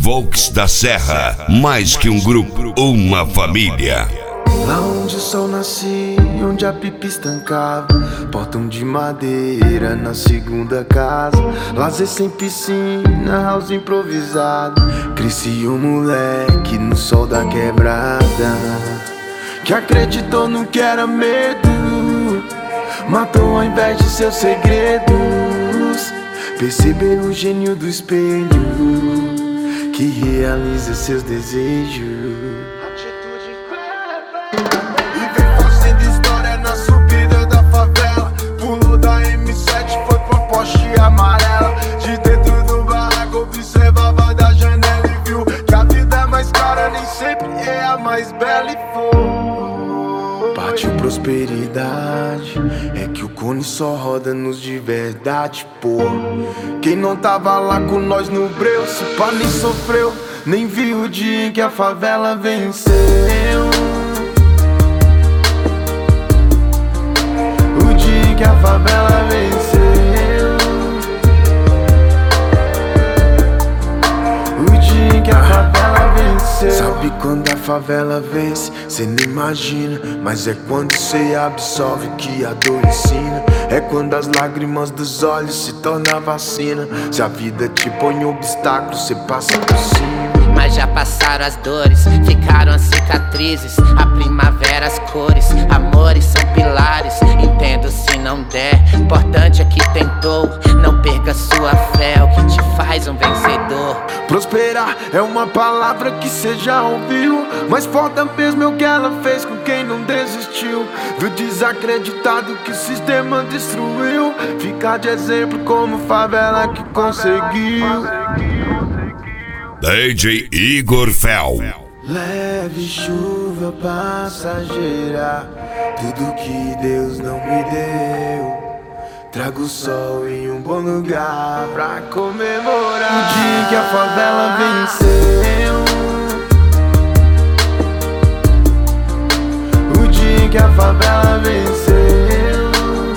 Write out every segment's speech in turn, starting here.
Volks da Serra, mais que um grupo, uma família. Lá onde o sol nascia, onde a pipa estancava, portão de madeira na segunda casa, lazer sem piscina, house improvisado. Cresci um moleque no sol da quebrada, que acreditou no que era medo, matou ao invés de seus segredos. Percebeu o gênio do espelho, que realiza seus desejos. Amarela, de dentro do barraco observava da janela e viu que a vida é mais cara, nem sempre é a mais bela e for. Partiu prosperidade, é que o cone só roda nos de verdade, pô. Quem não tava lá com nós no breu, se pá nem sofreu, nem viu o dia em que a favela venceu. O dia em que a favela venceu. Que a favela venceu. Sabe quando a favela vence? Cê nem imagina, mas é quando cê absorve que a dor ensina. É quando as lágrimas dos olhos se tornam vacina. Se a vida te põe obstáculo, cê passa por cima. Mas já passaram as dores, ficaram as cicatrizes, a primavera, as cores, amores são pilares. Entendo se não der, importante é que tentou. Não perca sua fé, é o que te faz um vencedor. Prosperar é uma palavra que cê já ouviu, mas foda mesmo é o que ela fez com quem não desistiu. Viu desacreditado que o sistema destruiu, ficar de exemplo como favela que conseguiu. DJ Igor Fel. Leve chuva passageira, tudo que Deus não me deu. Trago sol em um bom lugar pra comemorar o dia que a favela venceu. O dia que a favela venceu.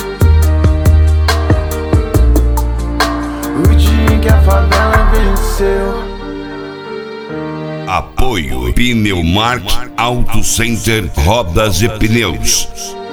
O dia que a favela venceu. Apoio Pneumark Auto Center Rodas e Pneus.